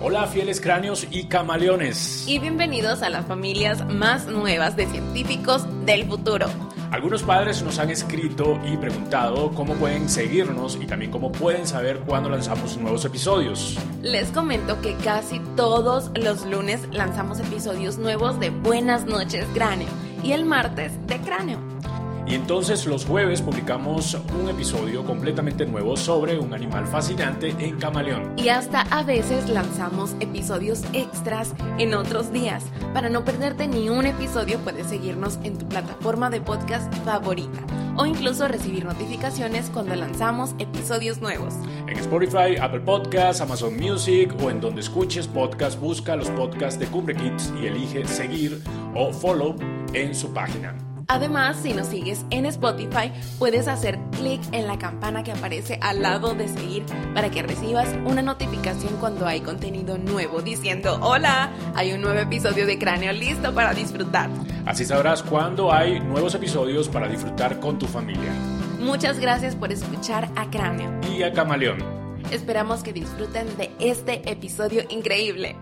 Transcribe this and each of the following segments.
Hola fieles cráneos y camaleones. Y bienvenidos a las familias más nuevas de científicos del futuro. Algunos padres nos han escrito y preguntado cómo pueden seguirnos y también cómo pueden saber cuándo lanzamos nuevos episodios. Les comento que casi todos los lunes lanzamos episodios nuevos de Buenas noches Cráneo y el martes de Cráneo. Y entonces los jueves publicamos un episodio completamente nuevo sobre un animal fascinante en camaleón. Y hasta a veces lanzamos episodios extras en otros días. Para no perderte ni un episodio puedes seguirnos en tu plataforma de podcast favorita o incluso recibir notificaciones cuando lanzamos episodios nuevos. En Spotify, Apple Podcasts, Amazon Music o en donde escuches podcast, busca los podcasts de Cumbre Kids y elige seguir o follow en su página. Además, si nos sigues en Spotify, puedes hacer clic en la campana que aparece al lado de seguir para que recibas una notificación cuando hay contenido nuevo diciendo ¡Hola! Hay un nuevo episodio de Cráneo listo para disfrutar. Así sabrás cuándo hay nuevos episodios para disfrutar con tu familia. Muchas gracias por escuchar a Cráneo y a Camaleón. Esperamos que disfruten de este episodio increíble.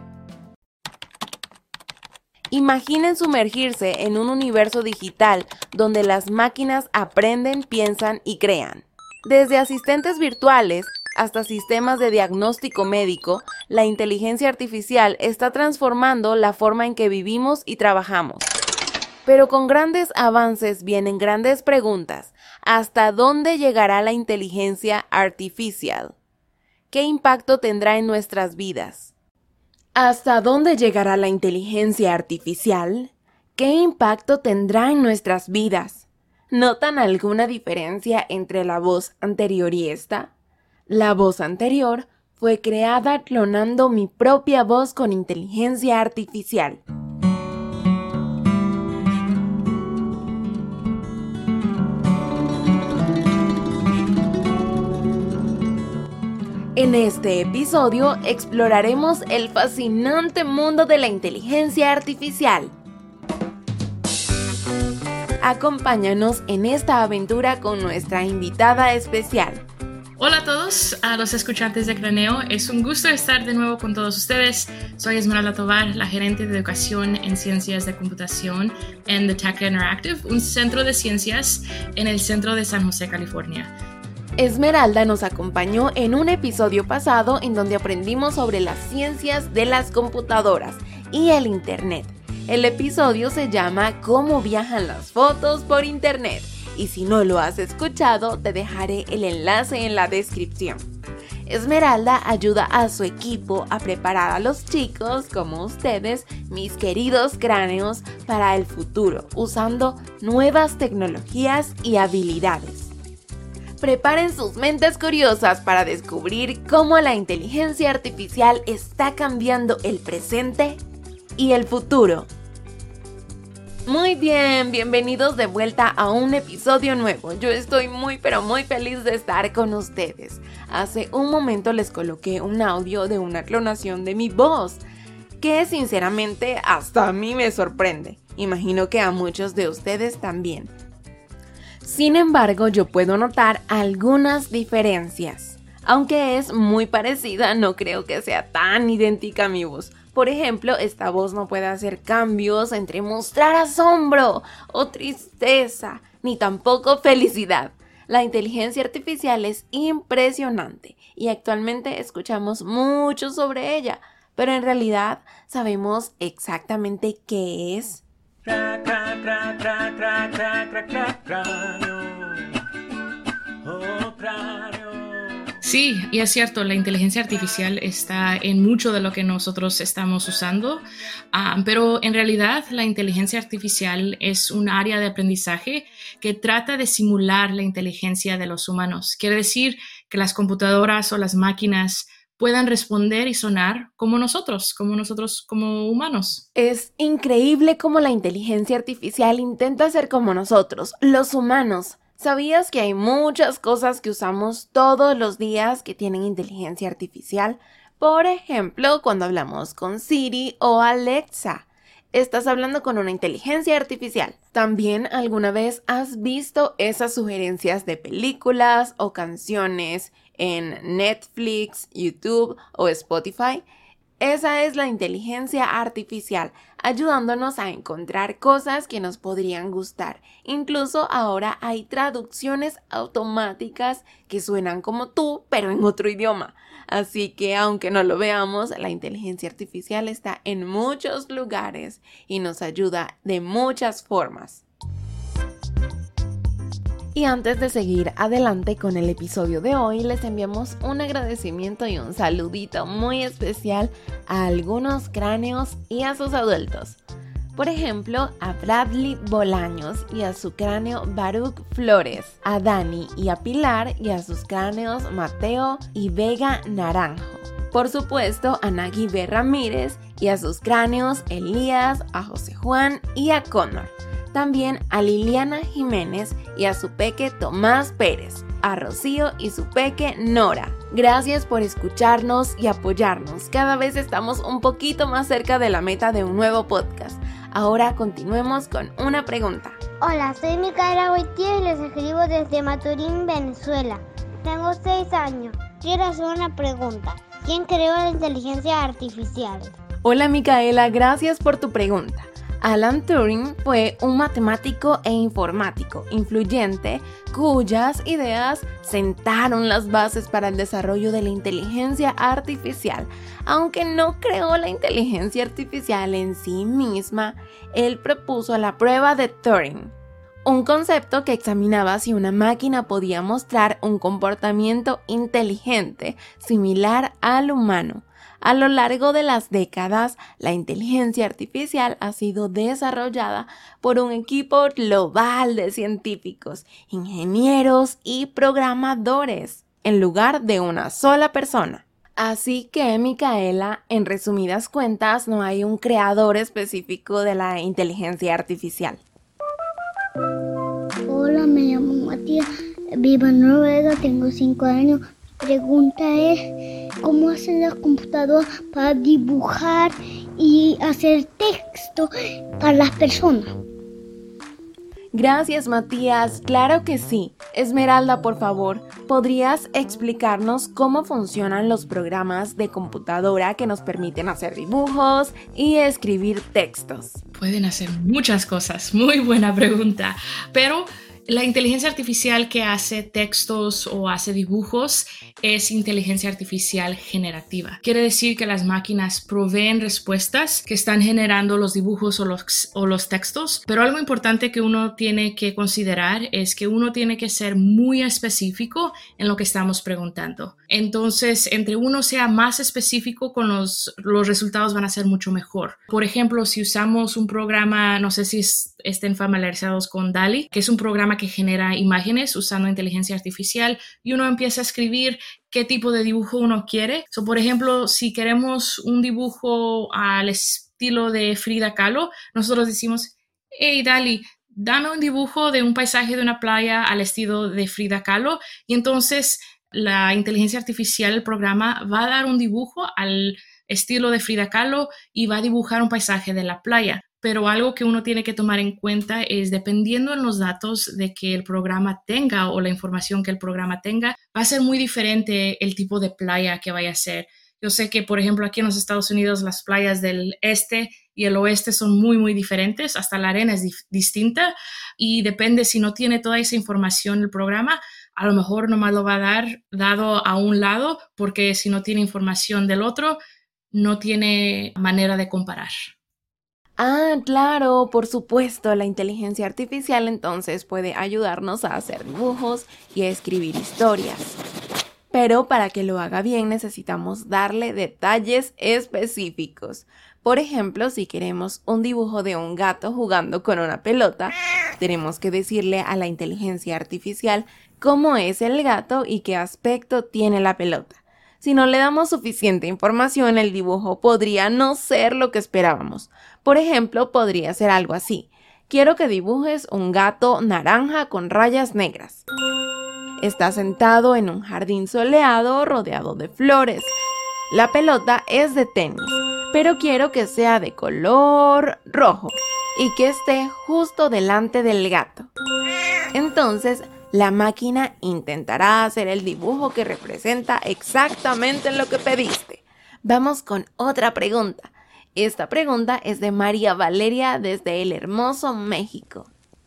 Imaginen sumergirse en un universo digital donde las máquinas aprenden, piensan y crean. Desde asistentes virtuales hasta sistemas de diagnóstico médico, la inteligencia artificial está transformando la forma en que vivimos y trabajamos. Pero con grandes avances vienen grandes preguntas. ¿Hasta dónde llegará la inteligencia artificial? ¿Qué impacto tendrá en nuestras vidas? ¿Hasta dónde llegará la inteligencia artificial? ¿Qué impacto tendrá en nuestras vidas? ¿Notan alguna diferencia entre la voz anterior y esta? La voz anterior fue creada clonando mi propia voz con inteligencia artificial. En este episodio exploraremos el fascinante mundo de la inteligencia artificial. Acompáñanos en esta aventura con nuestra invitada especial. Hola a todos, a los escuchantes de Cráneo. Es un gusto estar de nuevo con todos ustedes. Soy Esmeralda Tovar, la gerente de educación en ciencias de computación en The Tech Interactive, un centro de ciencias en el centro de San José, California. Esmeralda nos acompañó en un episodio pasado en donde aprendimos sobre las ciencias de las computadoras y el Internet. El episodio se llama ¿Cómo viajan las fotos por Internet? Y si no lo has escuchado, te dejaré el enlace en la descripción. Esmeralda ayuda a su equipo a preparar a los chicos, como ustedes, mis queridos cráneos, para el futuro, usando nuevas tecnologías y habilidades. Preparen sus mentes curiosas para descubrir cómo la inteligencia artificial está cambiando el presente y el futuro. Muy bien, bienvenidos de vuelta a un episodio nuevo. Yo estoy muy feliz de estar con ustedes. Hace un momento les coloqué un audio de una clonación de mi voz, que sinceramente hasta a mí me sorprende. Imagino que a muchos de ustedes también. Sin embargo, yo puedo notar algunas diferencias. Aunque es muy parecida, no creo que sea tan idéntica a mi voz. Por ejemplo, esta voz no puede hacer cambios entre mostrar asombro o tristeza, ni tampoco felicidad. La inteligencia artificial es impresionante y actualmente escuchamos mucho sobre ella, pero en realidad sabemos exactamente qué es. Sí, y es cierto, la inteligencia artificial está en mucho de lo que nosotros estamos usando, pero en realidad la inteligencia artificial es un área de aprendizaje que trata de simular la inteligencia de los humanos. Quiere decir que las computadoras o las máquinas puedan responder y sonar como nosotros como humanos. Es increíble cómo la inteligencia artificial intenta ser como nosotros, los humanos. ¿Sabías que hay muchas cosas que usamos todos los días que tienen inteligencia artificial? Por ejemplo, cuando hablamos con Siri o Alexa. Estás hablando con una inteligencia artificial. También alguna vez has visto esas sugerencias de películas o canciones en Netflix, YouTube o Spotify. Esa es la inteligencia artificial, ayudándonos a encontrar cosas que nos podrían gustar. Incluso ahora hay traducciones automáticas que suenan como tú, pero en otro idioma. Así que aunque no lo veamos, la inteligencia artificial está en muchos lugares y nos ayuda de muchas formas. Y antes de seguir adelante con el episodio de hoy, les enviamos un agradecimiento y un saludito muy especial a algunos cráneos y a sus adultos. Por ejemplo, a Bradley Bolaños y a su cráneo Baruch Flores, a Dani y a Pilar y a sus cráneos Mateo y Vega Naranjo. Por supuesto, a Nagui B. Ramírez y a sus cráneos Elías, a José Juan y a Connor. También a Liliana Jiménez y a su peque Tomás Pérez, a Rocío y su peque Nora. Gracias por escucharnos y apoyarnos. Cada vez estamos un poquito más cerca de la meta de un nuevo podcast. Ahora continuemos con una pregunta. Hola, soy Micaela Boitier y les escribo desde Maturín, Venezuela. Tengo 6 años. Quiero hacer una pregunta. ¿Quién creó la inteligencia artificial? Hola Micaela, gracias por tu pregunta. Alan Turing fue un matemático e informático influyente cuyas ideas sentaron las bases para el desarrollo de la inteligencia artificial. Aunque no creó la inteligencia artificial en sí misma, él propuso la prueba de Turing, un concepto que examinaba si una máquina podía mostrar un comportamiento inteligente similar al humano. A lo largo de las décadas, la inteligencia artificial ha sido desarrollada por un equipo global de científicos, ingenieros y programadores, en lugar de una sola persona. Así que, Micaela, en resumidas cuentas, no hay un creador específico de la inteligencia artificial. Hola, me llamo Matías, vivo en Noruega, tengo 5 años. Pregunta es, ¿cómo hacen las computadoras para dibujar y hacer texto para las personas? Gracias, Matías. Claro que sí. Esmeralda, por favor, ¿podrías explicarnos cómo funcionan los programas de computadora que nos permiten hacer dibujos y escribir textos? Pueden hacer muchas cosas. Muy buena pregunta. Pero la inteligencia artificial que hace textos o hace dibujos es inteligencia artificial generativa. Quiere decir que las máquinas proveen respuestas que están generando los dibujos o los textos, pero algo importante que uno tiene que considerar es que uno tiene que ser muy específico en lo que estamos preguntando. Entonces, entre uno sea más específico con los resultados van a ser mucho mejor. Por ejemplo, si usamos un programa, no sé si estén familiarizados con DALL-E, que es un programa que genera imágenes usando inteligencia artificial, y uno empieza a escribir qué tipo de dibujo uno quiere. Por ejemplo, si queremos un dibujo al estilo de Frida Kahlo, nosotros decimos, hey DALL-E, dame un dibujo de un paisaje de una playa al estilo de Frida Kahlo, y entonces la inteligencia artificial, el programa, va a dar un dibujo al estilo de Frida Kahlo y va a dibujar un paisaje de la playa. Pero algo que uno tiene que tomar en cuenta es, dependiendo en los datos de que el programa tenga o la información que el programa tenga, va a ser muy diferente el tipo de playa que vaya a ser. Yo sé que, por ejemplo, aquí en los Estados Unidos las playas del este y el oeste son muy, muy diferentes. Hasta la arena es distinta y depende si no tiene toda esa información el programa, a lo mejor nomás lo va a dar dado a un lado, porque si no tiene información del otro, no tiene manera de comparar. Ah, claro, por supuesto, la inteligencia artificial entonces puede ayudarnos a hacer dibujos y a escribir historias. Pero para que lo haga bien necesitamos darle detalles específicos. Por ejemplo, si queremos un dibujo de un gato jugando con una pelota, tenemos que decirle a la inteligencia artificial cómo es el gato y qué aspecto tiene la pelota. Si no le damos suficiente información, el dibujo podría no ser lo que esperábamos. Por ejemplo, podría ser algo así. Quiero que dibujes un gato naranja con rayas negras. Está sentado en un jardín soleado rodeado de flores. La pelota es de tenis, pero quiero que sea de color rojo y que esté justo delante del gato. Entonces, la máquina intentará hacer el dibujo que representa exactamente lo que pediste. Vamos con otra pregunta. Esta pregunta es de María Valeria desde el hermoso México.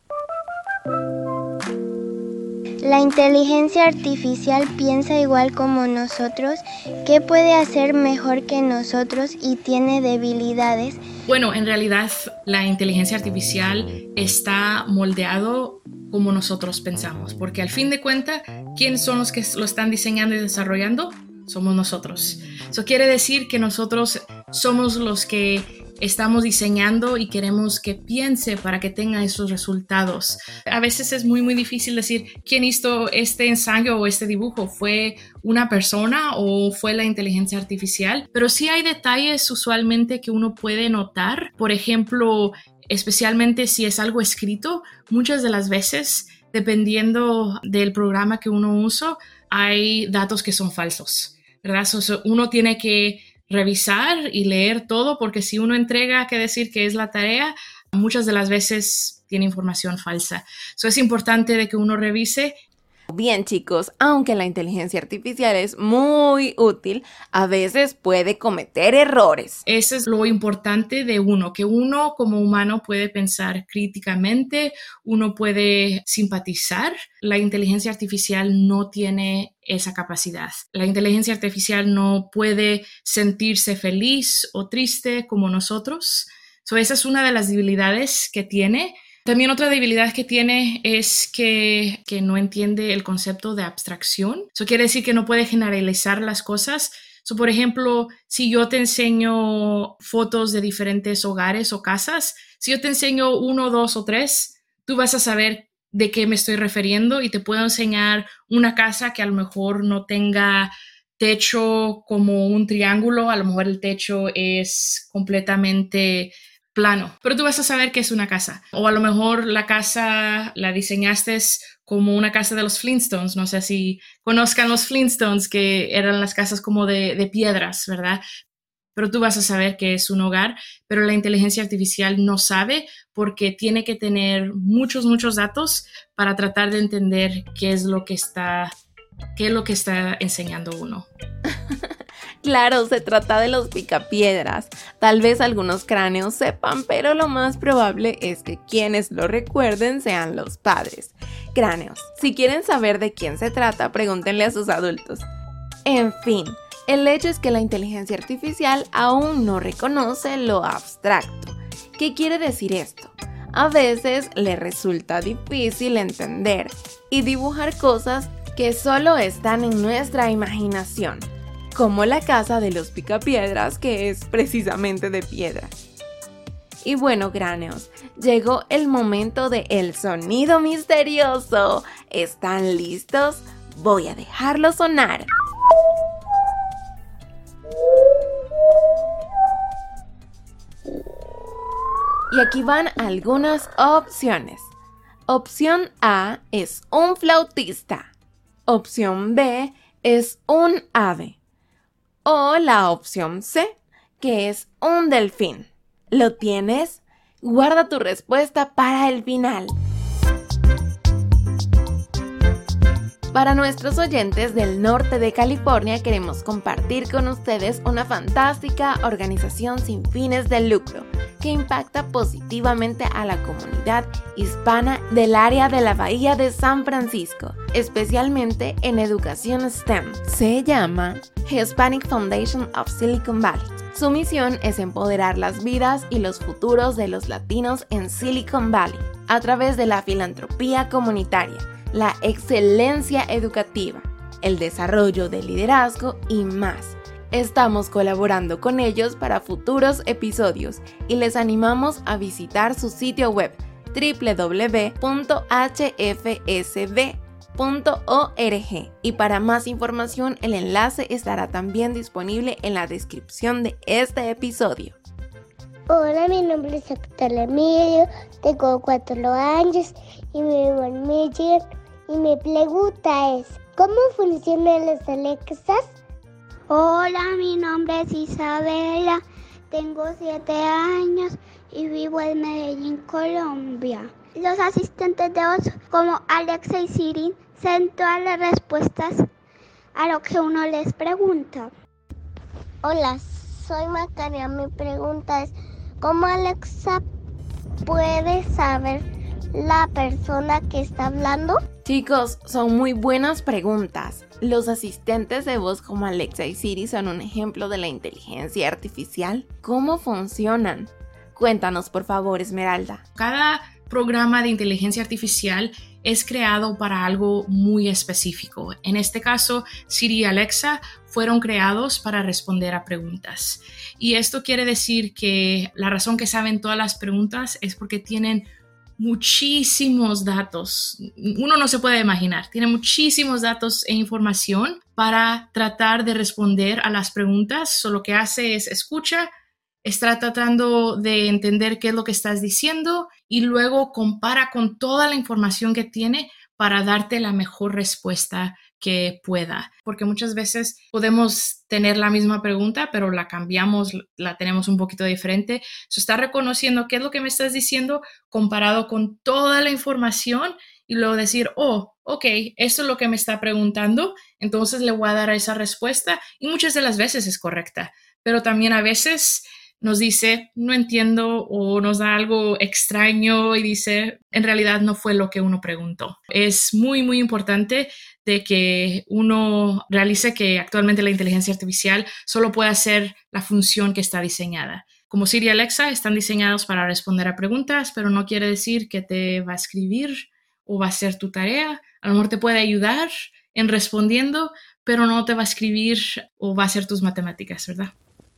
La inteligencia artificial piensa igual como nosotros, ¿qué puede hacer mejor que nosotros y tiene debilidades? Bueno, en realidad la inteligencia artificial está moldeado como nosotros pensamos, porque al fin de cuentas, ¿quiénes son los que lo están diseñando y desarrollando? Somos nosotros. Eso quiere decir que nosotros somos los que estamos diseñando y queremos que piense para que tenga esos resultados. A veces es muy difícil decir quién hizo este ensayo o este dibujo. ¿Fue una persona o fue la inteligencia artificial? Pero sí hay detalles usualmente que uno puede notar. Por ejemplo, especialmente si es algo escrito, muchas de las veces, dependiendo del programa que uno usa, hay datos que son falsos, ¿verdad? Uno tiene que revisar y leer todo, porque si uno entrega que decir que es la tarea, muchas de las veces tiene información falsa. Es importante de que uno revise. Bien, chicos, aunque la inteligencia artificial es muy útil, a veces puede cometer errores. Eso es lo importante de uno, que uno como humano puede pensar críticamente, uno puede simpatizar. La inteligencia artificial no tiene esa capacidad. La inteligencia artificial no puede sentirse feliz o triste como nosotros. Esa es una de las debilidades que tiene. También otra debilidad que tiene es que no entiende el concepto de abstracción. Eso quiere decir que no puede generalizar las cosas. Por ejemplo, si yo te enseño fotos de diferentes hogares o casas, si yo te enseño 1, 2 o 3, tú vas a saber de qué me estoy refiriendo y te puedo enseñar una casa que a lo mejor no tenga techo como un triángulo, a lo mejor el techo es completamente plano, pero tú vas a saber que es una casa. O a lo mejor la casa la diseñaste como una casa de los Flintstones. No sé si conozcan los Flintstones, que eran las casas como de piedras, ¿verdad? Pero tú vas a saber que es un hogar, pero la inteligencia artificial no sabe porque tiene que tener muchos datos para tratar de entender qué es lo que está enseñando uno. Claro, se trata de los picapiedras. Tal vez algunos cráneos sepan, pero lo más probable es que quienes lo recuerden sean los padres. Cráneos, si quieren saber de quién se trata, pregúntenle a sus adultos. En fin, el hecho es que la inteligencia artificial aún no reconoce lo abstracto. ¿Qué quiere decir esto? A veces le resulta difícil entender y dibujar cosas que solo están en nuestra imaginación, como la casa de los picapiedras, que es precisamente de piedra. Y bueno, cráneos, llegó el momento de el sonido misterioso. ¿Están listos? Voy a dejarlo sonar. Y aquí van algunas opciones. Opción A es un flautista. Opción B es un ave. O la opción C, que es un delfín. ¿Lo tienes? Guarda tu respuesta para el final. Para nuestros oyentes del norte de California, queremos compartir con ustedes una fantástica organización sin fines de lucro que impacta positivamente a la comunidad hispana del área de la Bahía de San Francisco, especialmente en educación STEM. Se llama Hispanic Foundation of Silicon Valley. Su misión es empoderar las vidas y los futuros de los latinos en Silicon Valley a través de la filantropía comunitaria, la excelencia educativa, el desarrollo de liderazgo y más. Estamos colaborando con ellos para futuros episodios y les animamos a visitar su sitio web www.hfsb.org y para más información el enlace estará también disponible en la descripción de este episodio. Hola, mi nombre es Héctor Emilio, tengo 4 años y vivo en Michigan. Y mi pregunta es, ¿cómo funcionan las Alexas? Hola, mi nombre es Isabela, tengo 7 años y vivo en Medellín, Colombia. Los asistentes de voz como Alexa y Siri saben todas las respuestas a lo que uno les pregunta. Hola, soy Macaria. Mi pregunta es, ¿cómo Alexa puede saber la persona que está hablando? Chicos, son muy buenas preguntas. Los asistentes de voz como Alexa y Siri son un ejemplo de la inteligencia artificial. ¿Cómo funcionan? Cuéntanos, por favor, Esmeralda. Cada programa de inteligencia artificial es creado para algo muy específico. En este caso, Siri y Alexa fueron creados para responder a preguntas. Y esto quiere decir que la razón que saben todas las preguntas es porque tienen muchísimos datos. Uno no se puede imaginar. Tiene muchísimos datos e información para tratar de responder a las preguntas. So, lo que hace es escucha, está tratando de entender qué es lo que estás diciendo y luego compara con toda la información que tiene para darte la mejor respuesta que pueda. Porque muchas veces podemos tener la misma pregunta, pero la cambiamos, la tenemos un poquito diferente. So, está reconociendo qué es lo que me estás diciendo comparado con toda la información y luego decir, oh, ok, esto es lo que me está preguntando, entonces le voy a dar esa respuesta y muchas de las veces es correcta, pero también a veces nos dice, no entiendo, o nos da algo extraño y dice, en realidad no fue lo que uno preguntó. Es muy, muy importante de que uno realice que actualmente la inteligencia artificial solo puede hacer la función que está diseñada. Como Siri y Alexa están diseñados para responder a preguntas, pero no quiere decir que te va a escribir o va a hacer tu tarea. A lo mejor te puede ayudar en respondiendo, pero no te va a escribir o va a hacer tus matemáticas, ¿verdad?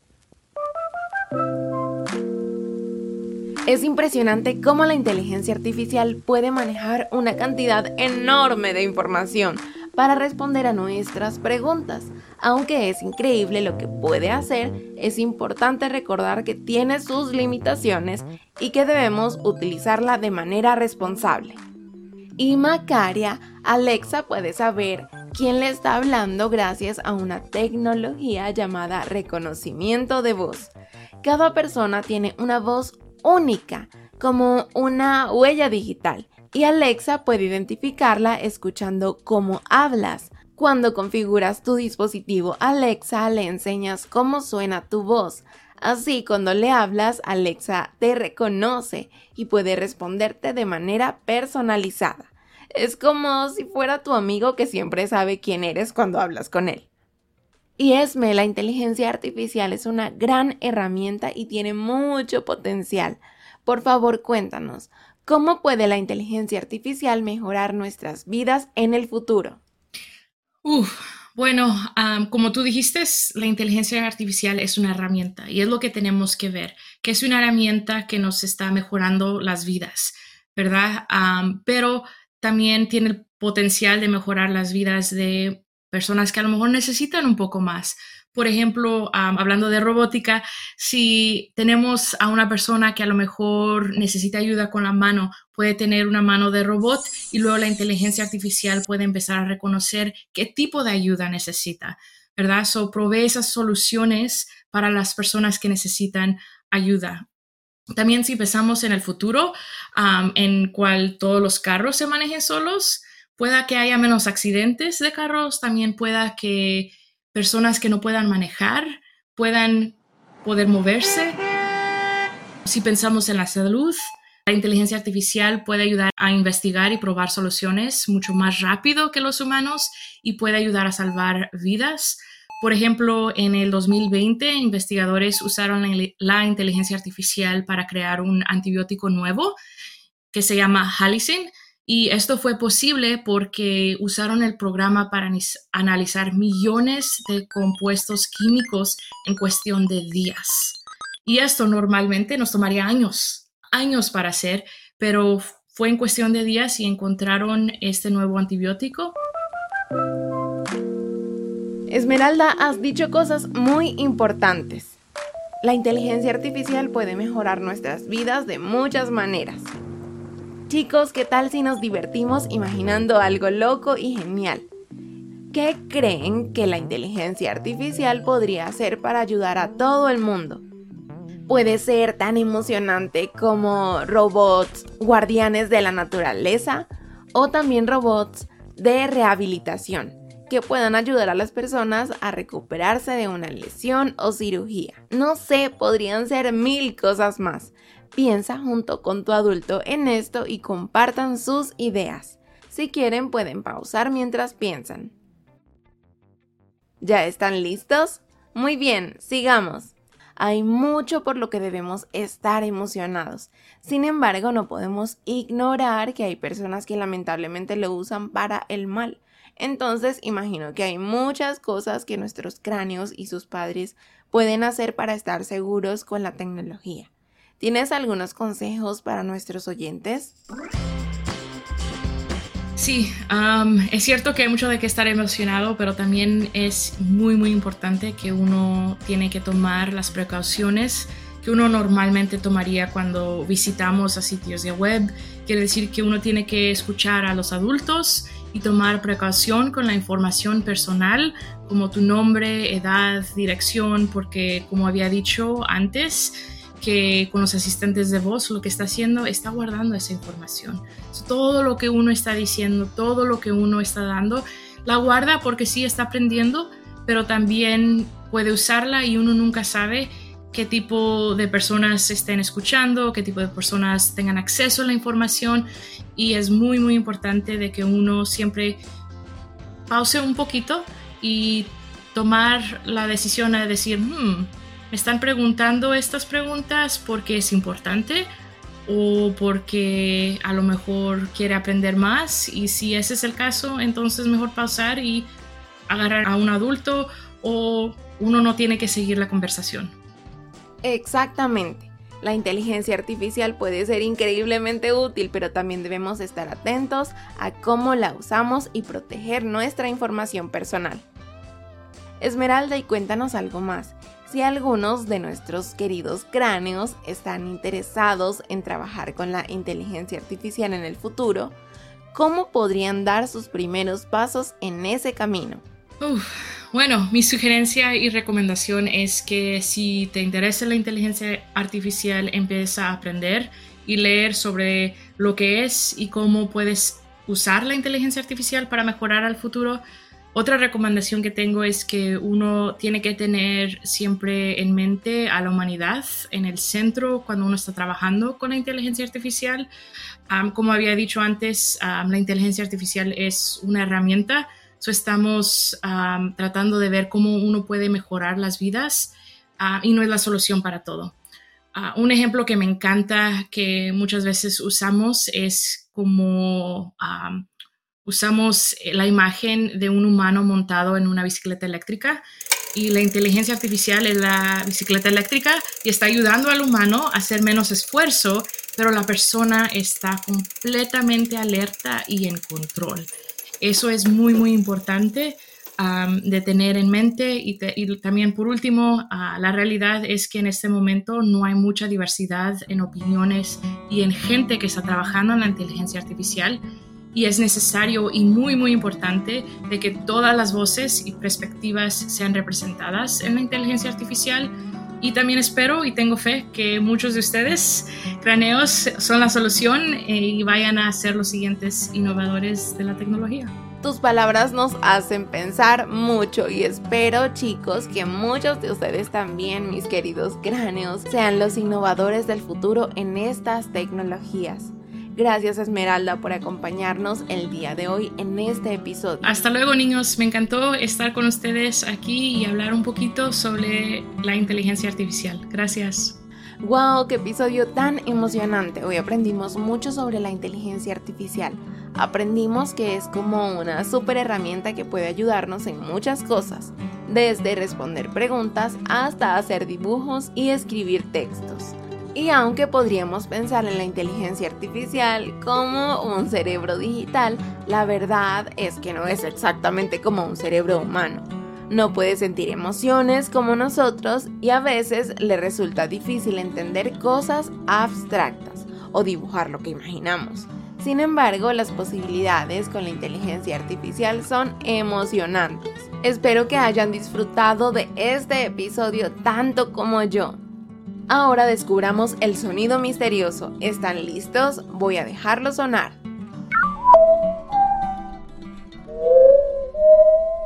Es impresionante cómo la inteligencia artificial puede manejar una cantidad enorme de información para responder a nuestras preguntas. Aunque es increíble lo que puede hacer, es importante recordar que tiene sus limitaciones y que debemos utilizarla de manera responsable. Y Macaria, Alexa puede saber quién le está hablando gracias a una tecnología llamada reconocimiento de voz. Cada persona tiene una voz única, como una huella digital, y Alexa puede identificarla escuchando cómo hablas. Cuando configuras tu dispositivo Alexa, le enseñas cómo suena tu voz. Así, cuando le hablas, Alexa te reconoce y puede responderte de manera personalizada. Es como si fuera tu amigo que siempre sabe quién eres cuando hablas con él. Y Esme, la inteligencia artificial es una gran herramienta y tiene mucho potencial. Por favor, cuéntanos, ¿cómo puede la inteligencia artificial mejorar nuestras vidas en el futuro? Bueno, como tú dijiste, la inteligencia artificial es una herramienta y es lo que tenemos que ver, que es una herramienta que nos está mejorando las vidas, ¿verdad? Pero también tiene el potencial de mejorar las vidas de personas que a lo mejor necesitan un poco más. Por ejemplo, hablando de robótica, si tenemos a una persona que a lo mejor necesita ayuda con la mano, puede tener una mano de robot y luego la inteligencia artificial puede empezar a reconocer qué tipo de ayuda necesita, ¿verdad? So, provee esas soluciones para las personas que necesitan ayuda. También si pensamos en el futuro, en cual todos los carros se manejen solos, pueda que haya menos accidentes de carros, también pueda que personas que no puedan manejar puedan poder moverse. Si pensamos en la salud, la inteligencia artificial puede ayudar a investigar y probar soluciones mucho más rápido que los humanos y puede ayudar a salvar vidas. Por ejemplo, en el 2020, investigadores usaron la inteligencia artificial para crear un antibiótico nuevo que se llama Halicin. Y esto fue posible porque usaron el programa para analizar millones de compuestos químicos en cuestión de días. Y esto normalmente nos tomaría años para hacer, pero fue en cuestión de días y encontraron este nuevo antibiótico. Esmeralda, has dicho cosas muy importantes. La inteligencia artificial puede mejorar nuestras vidas de muchas maneras. Chicos, ¿qué tal si nos divertimos imaginando algo loco y genial? ¿Qué creen que la inteligencia artificial podría hacer para ayudar a todo el mundo? Puede ser tan emocionante como robots guardianes de la naturaleza o también robots de rehabilitación que puedan ayudar a las personas a recuperarse de una lesión o cirugía. No sé, podrían ser 1000 cosas más. Piensa junto con tu adulto en esto y compartan sus ideas. Si quieren, pueden pausar mientras piensan. ¿Ya están listos? Muy bien, sigamos. Hay mucho por lo que debemos estar emocionados. Sin embargo, no podemos ignorar que hay personas que lamentablemente lo usan para el mal. Entonces, imagino que hay muchas cosas que nuestros cráneos y sus padres pueden hacer para estar seguros con la tecnología. ¿Tienes algunos consejos para nuestros oyentes? Sí, es cierto que hay mucho de qué estar emocionado, pero también es muy importante que uno tiene que tomar las precauciones que uno normalmente tomaría cuando visitamos a sitios de web. Quiere decir que uno tiene que escuchar a los adultos y tomar precaución con la información personal, como tu nombre, edad, dirección, porque como había dicho antes, que con los asistentes de voz lo que está haciendo está guardando esa información. Todo lo que uno está diciendo, todo lo que uno está dando, la guarda porque sí está aprendiendo, pero también puede usarla y uno nunca sabe qué tipo de personas estén escuchando, qué tipo de personas tengan acceso a la información, y es muy importante de que uno siempre pause un poquito y tomar la decisión de decir, ¿me están preguntando estas preguntas porque es importante o porque a lo mejor quiere aprender más? Y si ese es el caso, entonces mejor pausar y agarrar a un adulto, o uno no tiene que seguir la conversación. Exactamente. La inteligencia artificial puede ser increíblemente útil, pero también debemos estar atentos a cómo la usamos y proteger nuestra información personal. Esmeralda, y cuéntanos algo más. Si algunos de nuestros queridos cráneos están interesados en trabajar con la inteligencia artificial en el futuro, ¿cómo podrían dar sus primeros pasos en ese camino? Bueno, mi sugerencia y recomendación es que si te interesa la inteligencia artificial, empieza a aprender y leer sobre lo que es y cómo puedes usar la inteligencia artificial para mejorar al futuro. Otra recomendación que tengo es que uno tiene que tener siempre en mente a la humanidad en el centro cuando uno está trabajando con la inteligencia artificial. Como había dicho antes, la inteligencia artificial es una herramienta. Estamos tratando de ver cómo uno puede mejorar las vidas y no es la solución para todo. Un ejemplo que me encanta que muchas veces usamos es como usamos la imagen de un humano montado en una bicicleta eléctrica, y la inteligencia artificial es la bicicleta eléctrica y está ayudando al humano a hacer menos esfuerzo, pero la persona está completamente alerta y en control. Eso es muy importante de tener en mente, y también por último, la realidad es que en este momento no hay mucha diversidad en opiniones y en gente que está trabajando en la inteligencia artificial, y es necesario y muy importante de que todas las voces y perspectivas sean representadas en la inteligencia artificial. Y también espero y tengo fe que muchos de ustedes, cráneos, son la solución y vayan a ser los siguientes innovadores de la tecnología. Tus palabras nos hacen pensar mucho, y espero, chicos, que muchos de ustedes también, mis queridos cráneos, sean los innovadores del futuro en estas tecnologías. Gracias, Esmeralda, por acompañarnos el día de hoy en este episodio. Hasta luego, niños. Me encantó estar con ustedes aquí y hablar un poquito sobre la inteligencia artificial. Gracias. ¡Wow! ¡Qué episodio tan emocionante! Hoy aprendimos mucho sobre la inteligencia artificial. Aprendimos que es como una súper herramienta que puede ayudarnos en muchas cosas, desde responder preguntas hasta hacer dibujos y escribir textos. Y aunque podríamos pensar en la inteligencia artificial como un cerebro digital, la verdad es que no es exactamente como un cerebro humano. No puede sentir emociones como nosotros, y a veces le resulta difícil entender cosas abstractas o dibujar lo que imaginamos. Sin embargo, las posibilidades con la inteligencia artificial son emocionantes. Espero que hayan disfrutado de este episodio tanto como yo. Ahora descubramos el sonido misterioso. ¿Están listos? Voy a dejarlo sonar.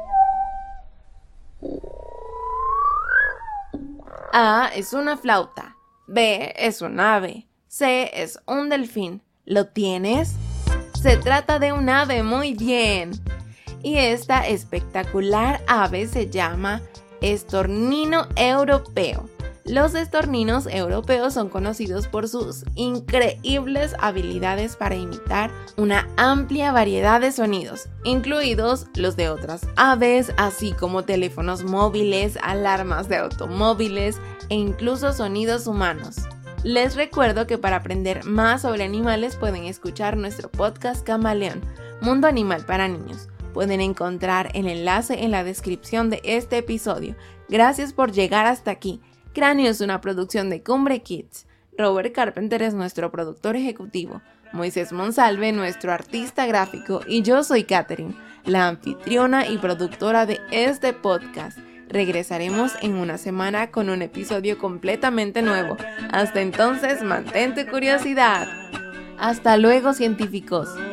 A es una flauta, B es un ave, C es un delfín. ¿Lo tienes? Se trata de un ave, muy bien. Y esta espectacular ave se llama estornino europeo. Los estorninos europeos son conocidos por sus increíbles habilidades para imitar una amplia variedad de sonidos, incluidos los de otras aves, así como teléfonos móviles, alarmas de automóviles e incluso sonidos humanos. Les recuerdo que para aprender más sobre animales pueden escuchar nuestro podcast Camaleón, Mundo Animal para Niños. Pueden encontrar el enlace en la descripción de este episodio. Gracias por llegar hasta aquí. Cráneo es una producción de Cumbre Kids. Robert Carpenter es nuestro productor ejecutivo. Moisés Monsalve, nuestro artista gráfico. Y yo soy Katherine, la anfitriona y productora de este podcast. Regresaremos en una semana con un episodio completamente nuevo. Hasta entonces, mantén tu curiosidad. Hasta luego, científicos.